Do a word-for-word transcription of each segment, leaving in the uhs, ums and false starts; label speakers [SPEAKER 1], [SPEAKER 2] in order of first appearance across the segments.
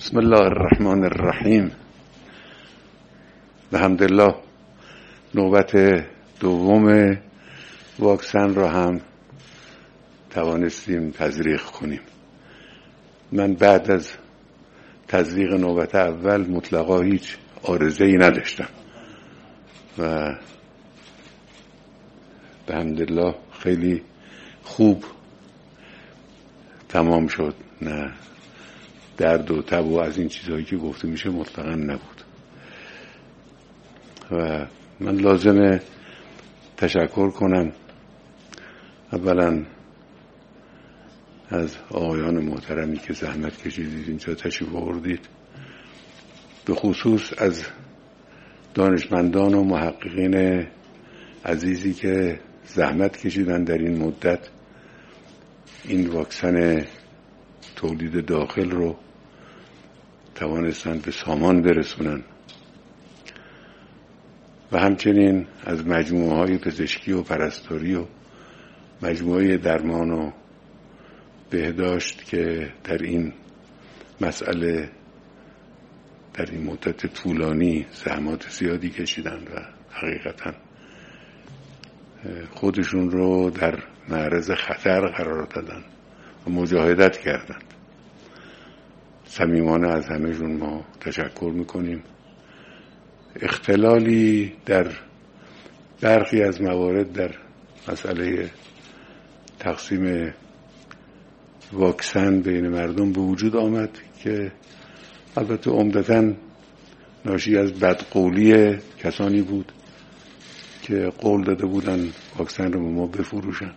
[SPEAKER 1] بسم الله الرحمن الرحیم. الحمدلله نوبت دوم واکسن را هم توانستیم تزریق کنیم. من بعد از تزریق نوبت اول مطلقا هیچ عارضه‌ای نداشتم و الحمدلله خیلی خوب تمام شد. نه درد و تب و از این چیزهایی که گفته میشه مطلقا نبود و من لازمه تشکر کنم اولا از آقایان محترمی که زحمت کشیدید اینجا تشریف آوردید، به خصوص از دانشمندان و محققین عزیزی که زحمت کشیدن در این مدت این واکسن تولید داخل رو توانستند به سامان برسونن و همچنین از مجموعه های پزشکی و پرستاری و مجموعه درمان و بهداشت که در این مسئله در این مدت طولانی زحمات زیادی کشیدند و حقیقتا خودشون رو در معرض خطر قرار دادن و مجاهدت کردند. صمیمانه از همه‌شون ما تشکر میکنیم. اختلالی در برخی از موارد در مسئله تقسیم واکسن بین مردم به وجود آمد که البته عمدتاً ناشی از بدقولی کسانی بود که قول داده بودن واکسن رو به ما بفروشن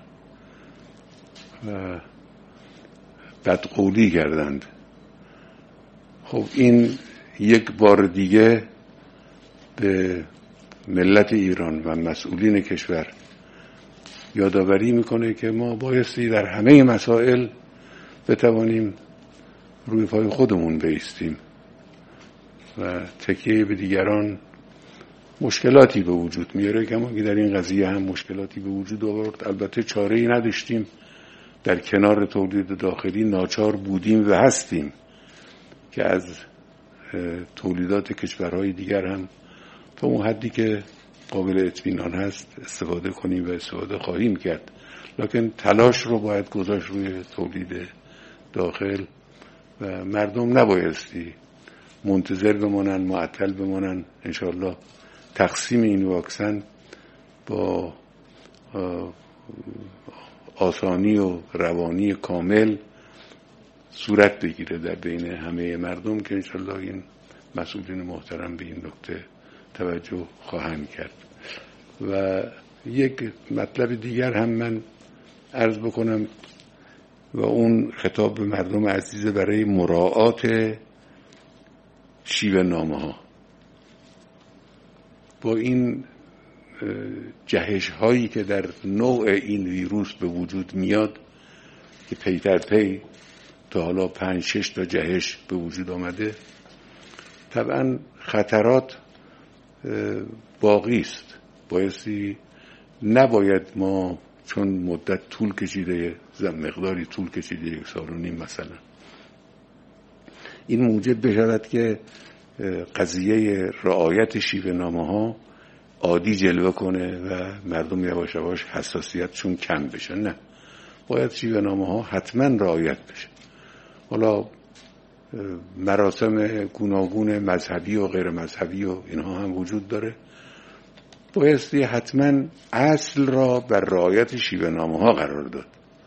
[SPEAKER 1] و بدقولی کردند. خب این یک بار دیگه به ملت ایران و مسئولین کشور یادآوری میکنه که ما بایستی در همه مسائل بتوانیم روی پای خودمون بایستیم و تکیه به دیگران مشکلاتی به وجود میاره که ما در این قضیه هم مشکلاتی به وجود آورد. البته چاره‌ای نداشتیم، در کنار تولید داخلی ناچار بودیم و هستیم که از تولیدات کشورهای دیگر هم تا اون حدی که قابل اطمینان هست استفاده کنیم و استفاده خواهیم کرد، لکن تلاش رو باید گذاشت روی تولید داخل و مردم نبایستی منتظر بمانن، معطل بمانن. انشالله تقسیم این واکسن با آسانی و روانی کامل صورت بگیره در بین همه مردم که انشالله این مسئولین محترم به این نکته توجه خواهند کرد. و یک مطلب دیگر هم من عرض بکنم و اون خطاب به مردم عزیز برای مراعات شیوه نامه ها. با این جهش هایی که در نوع این ویروس به وجود میاد که پی در پی تا حالا پنج شش تا جهش به وجود آمده، طبعا خطرات باقی است. بایستی نباید ما چون مدت طول کشیده، مقداری طول کشیده، یک سال و نیم مثلا، این موجب بشود که قضیه رعایت شیوه نامه ها عادی جلوه کنه و مردم یواش یواش حساسیتشون کم بشه. نه، باید شیوه نامه ها حتما رعایت بشه. حالا مراسم گوناگون مذهبی و غیر مذهبی و اینها هم وجود داره، بایستی حتما اصل را بر رعایت شیوه نامه ها قرار داد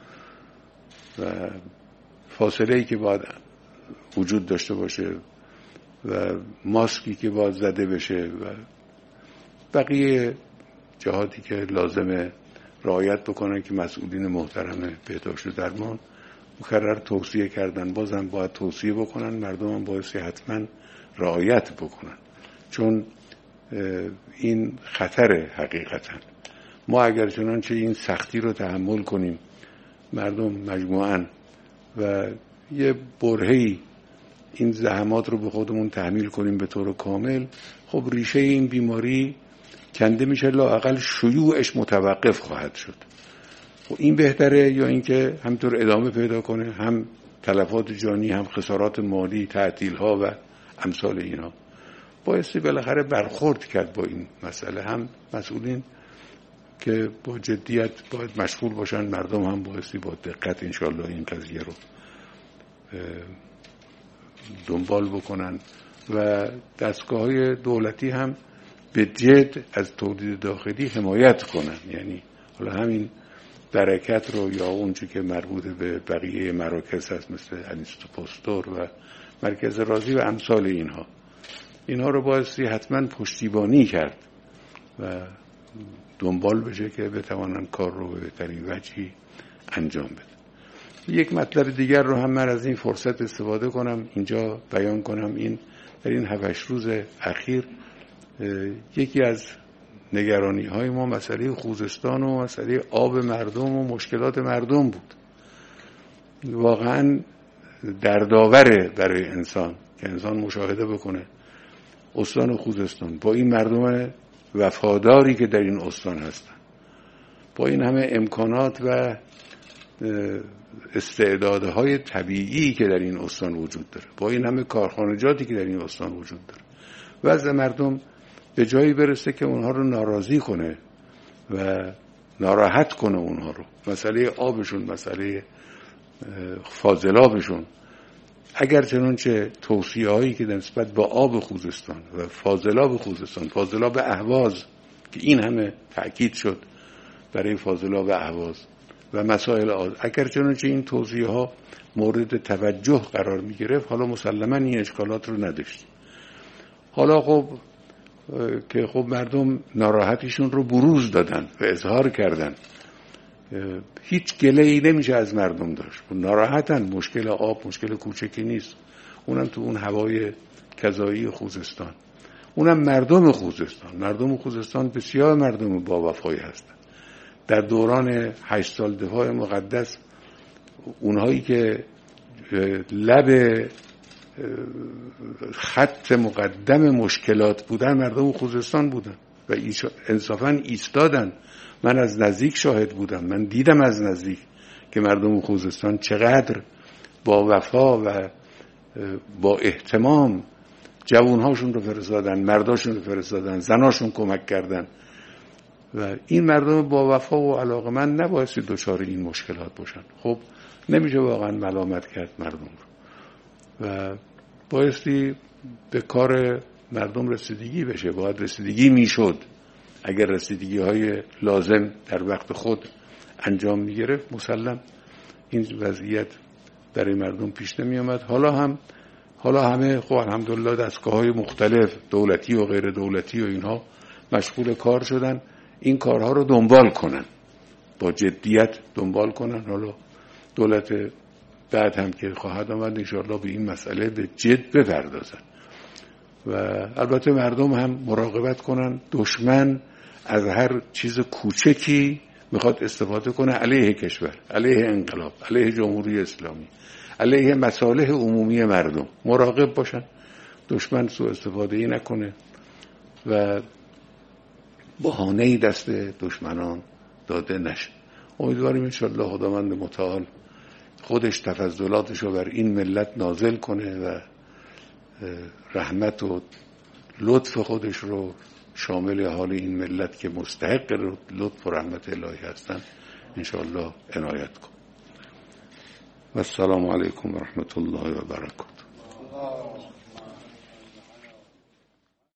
[SPEAKER 1] و فاصله ای که باید وجود داشته باشه و ماسکی که باید زده بشه و بقیه جهاتی که لازمه رعایت بکنن که مسئولین محترم بهداشت و درمان مکرر توصیه کردن، بازم باید توصیه بکنن، مردم هم بایستی حتما رعایت بکنن، چون این خطره. حقیقتا ما اگر چنانچه این سختی رو تحمل کنیم، مردم مجموعاً و یه برهه‌ای این زحمات رو به خودمون تحمیل کنیم به طور کامل، خب ریشه این بیماری کنده میشه، لااقل شیوعش متوقف خواهد شد. و این بهتره یا اینکه همطور ادامه پیدا کنه، هم تلفات جانی، هم خسارات مالی، تعطیل ها و امثال اینا، بایستی بالاخره برخورد کرد با این مسئله. هم مسئولین که با جدیت باید مشغول باشن، مردم هم بایستی با دقت انشالله این قضیه رو دنبال بکنن و دستگاه‌های دولتی هم به جد از تولید داخلی حمایت کنن. یعنی حالا همین برکت رو یا اون چی که مربوط به بقیه مراکز هست مثل انیستو پاستور و مرکز رازی و امثال اینها، اینها رو بایستی حتما پشتیبانی کرد و دنبال بشه که بتوانن کار رو به بهترین وجهی انجام بده. یک مطلب دیگر رو هم من از این فرصت استفاده کنم اینجا بیان کنم. این در این هفت روز اخیر یکی از نگرانی های ما مسئله خوزستان و مسئله آب مردم و مشکلات مردم بود. واقعا دردآوره برای انسان که انسان مشاهده بکنه استان خوزستان با این مردم وفاداری که در این استان هستن، با این همه امکانات و استعدادهای طبیعی که در این استان وجود داره، با این همه کارخانجاتی که در این استان وجود داره، وضع مردم به جایی برسه که اونها رو ناراضی کنه و ناراحت کنه اونها رو. مسئله آبشون، مسئله فاضلابشون، اگر چنانچه توصیه هایی که نسبت به آب خوزستان و فاضلاب خوزستان، فاضلاب اهواز که این همه تأکید شد برای فاضلاب اهواز و مسائل آب، اگر چنانچه این توصیه ها مورد توجه قرار می گرفت، حالا مسلما این اشکالات رو نداشتیم. حالا خب که خب مردم ناراحتیشون رو بروز دادن و اظهار کردن، هیچ گله‌ای نمیشه از مردم داشت، ناراحتن. مشکل آب مشکل کوچکی نیست، اونم تو اون هوای کذایی خوزستان، اونم مردم خوزستان. مردم خوزستان بسیار مردم با وفایی هستن. در دوران هشت سال دفاع مقدس اونهایی که لب خط مقدم مشکلات بودن مردم خوزستان بودن و انصافاً ایستادن. من از نزدیک شاهد بودم، من دیدم از نزدیک که مردم خوزستان چقدر با وفا و با اهتمام جوانهاشون رو فرستادن، مرداشون رو فرستادن، زناشون کمک کردن و این مردم با وفا و علاقه‌مند نبایستی دچار این مشکلات باشن. خب نمیشه واقعا ملامت کرد مردم رو و بایستی به کار مردم رسیدگی بشه. باید رسیدگی میشد. اگر رسیدگی های لازم در وقت خود انجام می گرفت، مسلم این وضعیت برای مردم پیش نمی آمد. حالا هم حالا همه خب الحمدلله دستگاه های مختلف دولتی و غیر دولتی و اینها مشغول کار شدن، این کارها رو دنبال کنن، با جدیت دنبال کنن. حالا دولت بعد هم که خواهد آمد انشاءالله به این مسئله به جد بپردازن و البته مردم هم مراقبت کنن دشمن از هر چیز کوچکی میخواد استفاده کنه علیه کشور، علیه انقلاب، علیه جمهوری اسلامی، علیه مصالح عمومی مردم. مراقب باشن دشمن سوء استفاده ای نکنه و بهانه‌ای دست دشمنان داده نشه. امیدواریم انشاءالله خداوند متعال خودش تفضلاتش رو بر این ملت نازل کنه و رحمت و لطف خودش رو شامل حال این ملت که مستحق لطف و رحمت الهی هستن انشاءالله عنایت کن. و السلام علیکم و رحمت الله و برکاته.